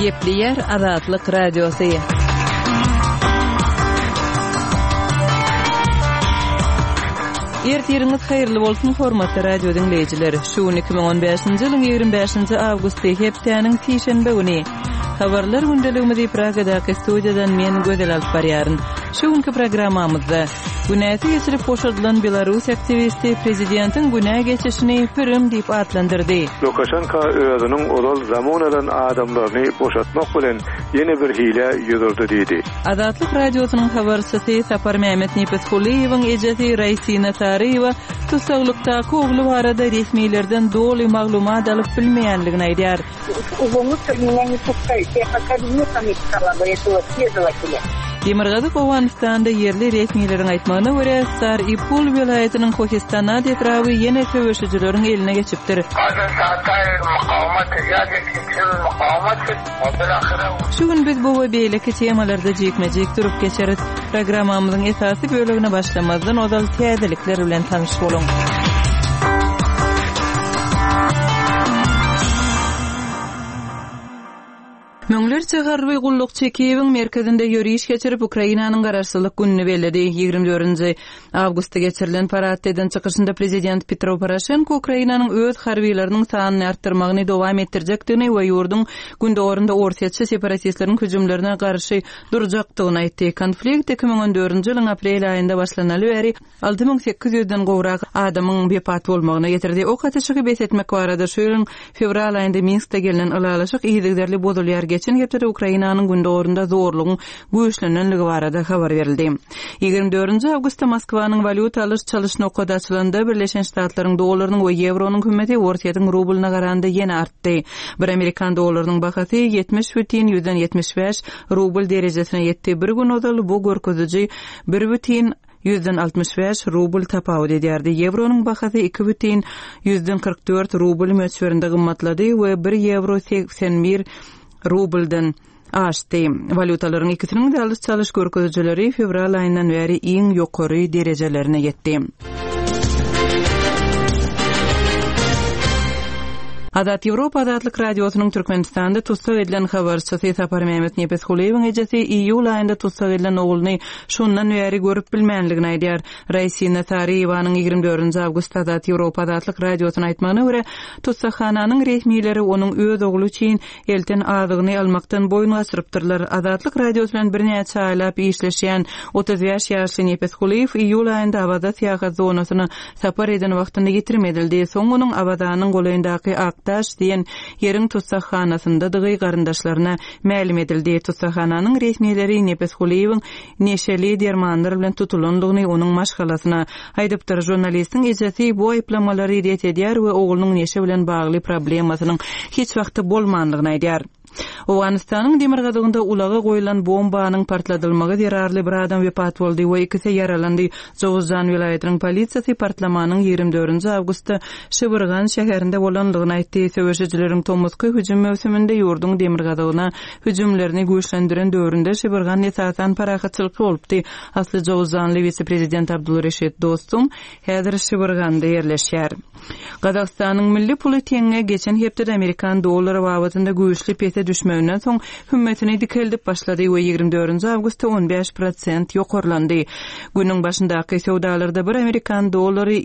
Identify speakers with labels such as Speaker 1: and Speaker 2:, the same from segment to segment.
Speaker 1: Gepli Azatlyk Radiosu. Ertiriniz hayırlı bolsun hormatly radio dinleyijileri. Şu 2015-nji ýylyň 25-nji awgusty hepdeniň tişenbe güni. Habarlar gündeligimizi Pragadaky studiýadan men Gödel alyp barýaryn. Şu günkü programmamyzda Günäti geçirip boşadylan Belarus aktivisti prezidentiň günä geçişini pürüm diýip atlandyrdy.
Speaker 2: Lukashenko özüniň olal zamanadan adamlaryny boşatmak bilen ýene bir hile ýüzürdi diýdi.
Speaker 1: Azatlyk radiosynyň habarçysy Sapar Mehmet Nepeskuliýewiň ejeti Raisina Tariýewa tusaglykdaky ogly barada resmiýlerden doly maglumat alyp bilmeýänligini aýdýar. Demirgazyk Owganystanda yerli resmiýleriň aýtmagyna görä, Sar Ipul welaýatynyň Kokistana detrawy ýene köwüşijileriň eline geçipdir. Şu gün biz bu we beýleki temalarda jekmejek durup geçerit. Programmamyzyň esasy bölegine başlamazdan ozal täzelikler bilen tanyş boluň. Möňlerçe garby gulluk çekiýebiň merkezinde ýörüş geçirip Ukrainanyň garaşsyzlyk gününi bellädi. 24-nji awgustda geçirilen paraddan çykyşynda prezident Petro Poroshenko Ukrainanyň öz harbiýlarynyň sanyny artdyrmagyny dowam etdirjekdigini we ýurdun gündorunda ortaçy separatistleriň hüjümlerine garşy durjakdygyny aýtdy. Konflikt 2014-nji ýylyň aprel aýynda başlanaly bäri 6800-den gowrak adamyň bepat bolmagyna getirdi. O katçygy besetmek barada şu ýylyň fevral aýynda Minskde gelinen alalaşyk ýygyderli bozulýar geçen hepde Ukrainanyň gündorunda zorlugyň güýçlenenligi barada habar berildi. 24-nji awgustda Moskwanyň valyuta alyş çalyşyny okada açylanda Birleşen Ştatlaryň dollarynyň we euronyň kıymeti ortaýatyň rublyna garanda ýene artdy. Bir Amerikan dollarynyň bahasy 70,75 rubl derejesine ýetdi. Bir gün odal bu görkeziji 1,65 rubl tapawy edýärdi. Euronyň bahasy 2,44 rubl möçberinde gymmatlady we 1 euro 81 rubldan aşdy. Valutalaryň ikisiniň de alyş çalyş görkezijileri fevral aýyndan bäri iň ýokary derejelerine ýetdi. Adat Ýewropa Adatlyk radiosynyň Türkmenistanda tutsak edilen habarçysy Sapar Mehmet Nepeskuliýewiň ejeti iýul aýynda tutsak edilen ogluny şondan bäri görüp bilmeýänligini aýdýar. Raisina Tariýewanyň 24-nji awgustda Adat Ýewropa Adatlyk radiosyna aýtmagyna görä, tutsakhananyň resmiýleri onuň öz ogly üçin elten adygyny almakdan boýun gaçyrypdyrlar. Adatlyk radiosu bilen birnäçe aýlap işleşýän 35 ýaşly Nepeskuliýew iýul aýynda Abada syýahat zonasyny sapar eden wagtynda getirmedildi. Soň onuň Abadanyň golaýyndaky Aktaş diyen ýeriň tutsakhanasynda dygy garyndaşlaryna mälim edildi. Tutsakhananyň resmiýleri Nepeskuliýewiň neşeli dermanlar bilen tutulandygyny onuň maşgalasyna aýdypdyr. Jurnalistiň ejeti bu aýplamalary ret edýär we oglunyň neşe bilen bagly problemasynyň hiç wagty bolmandygyny aýdýar. Owganystanyň Demirgazygynda ulaga goýulan bombanyň partladylmagy derarly bir adam wepat boldy we ikisi ýaralandy. Jowuzjan welaýatynyň polisiýasy partlamanyň 24-nji awgustda Şybyrgan şäherinde bolandygyny aýtdy. Söwüşijileriň Tomosky hüjüm mewsiminde ýurdun Demirgazygyna hüjümlerini güýçlendiren döwründe Şybyrgan esasan parahatçylyk bolupdy. Asly Jowuzjanly vice-prezident Abdulreşit Dostum häzir Şybyrganda ýerleşýär. Gazakstanyň milli puly teňe geçen hepde Amerikan dollary wagtynda güýçli pete düşmeginden soň hümmetini dikeldip başlady we 24-nji awgustda 15% ýokarlandy. Günüň başyndaky sowdalarda bir Amerikan dollary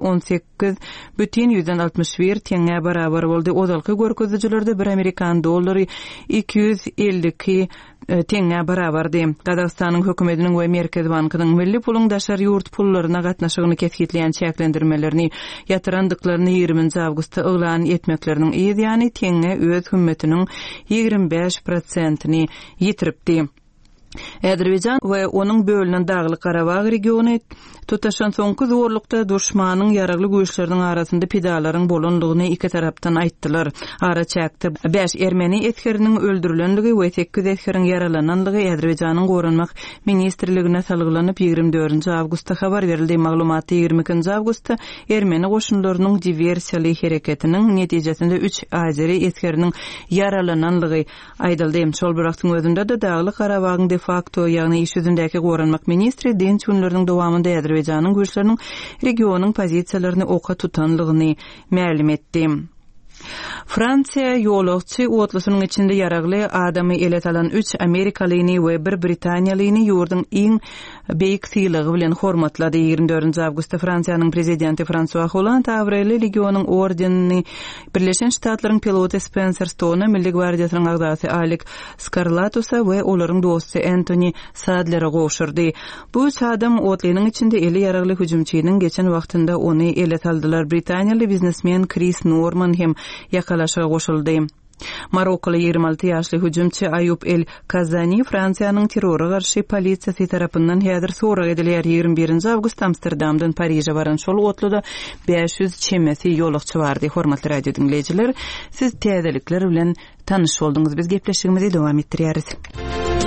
Speaker 1: 218,61 teňe barabar boldy. Ozalky görkezijilerde bir Amerikan dollary 252 teňe barabardy. Gazakstanyň hökümetiniň we Merkez bankynyň milli puluň daşary ýurt pullaryna gatnaşygyny kesgitleýän çäklendirmelerini ýatyrandyklaryny 20-nji awgustda elan etmekleriniň ýa-ni teňe öz hümmetiniň 25%-ni ýitiripdi. Azerbaycan we onuň bölünen Dagly Karabag regiony tutaşan soňky zorlukda düşmanyň ýaragly güýçleriniň arasynda pedalaryň bolanlygyny iki tarapdan aýtdylar. Ara çäkde 5 ermeni etkeriniň öldürilenligi we 8 etkeriň yaralananlygy Azerbayjanyň Gorunmak ministrligine salgylanyp 24-nji awgustda habar berildi. Maglumaty 22-nji awgustda ermeni goşunlarynyň diversiýaly hereketiniň netijesinde 3 azeri etkeriniň yaralananlygy aýdyldy. Şol bir wagtyň özünde de Dagly Karabagyň de facto ýagny iş ýüzündäki Gorunmak ministri dinç günleriň dowamında Azerbayjanyň güýçleriniň regionyň pozisiýalaryny oka tutanlygyny mälim etdi. Fransiya ýolagçy otlusynyň içinde ýaragly adamy elet alan 3 Amerikalyny we 1 Britaniýalyny ýurdun iň beýik sylygy bilen hormatlady. 24 awgustda Fransiýanyň prezidenti François Hollande Avrely legionuň ordenini Birleşen Ştatlaryň piloty Spencer Stone'a, Milli Gwardiýasynyň agdasy Alex Skarlatusa we olaryň dosty Anthony Sadler'e goşurdy. Bu üç adam otlynyň içinde eli ýaragly hüjümçiniň geçen wagtynda ony elet aldylar. Britaniýaly biznesmen Chris Norman hem ýakalaşa goşuldy. Marokkala 26 ýaşly hüjümçi Ayub El Kazani Fransiýanyň terrora garşy polisiýasy tarapyndan häzir sorak edilýär. 21 awgust Amsterdamdan Paryja baran şol otluda 500 çemesi ýolagçy bardy. Hormatly radio dinleýijiler, siz täzelikler bilen tanyş boldunuz. Biz gepleşigimizi dowam etdirýäris.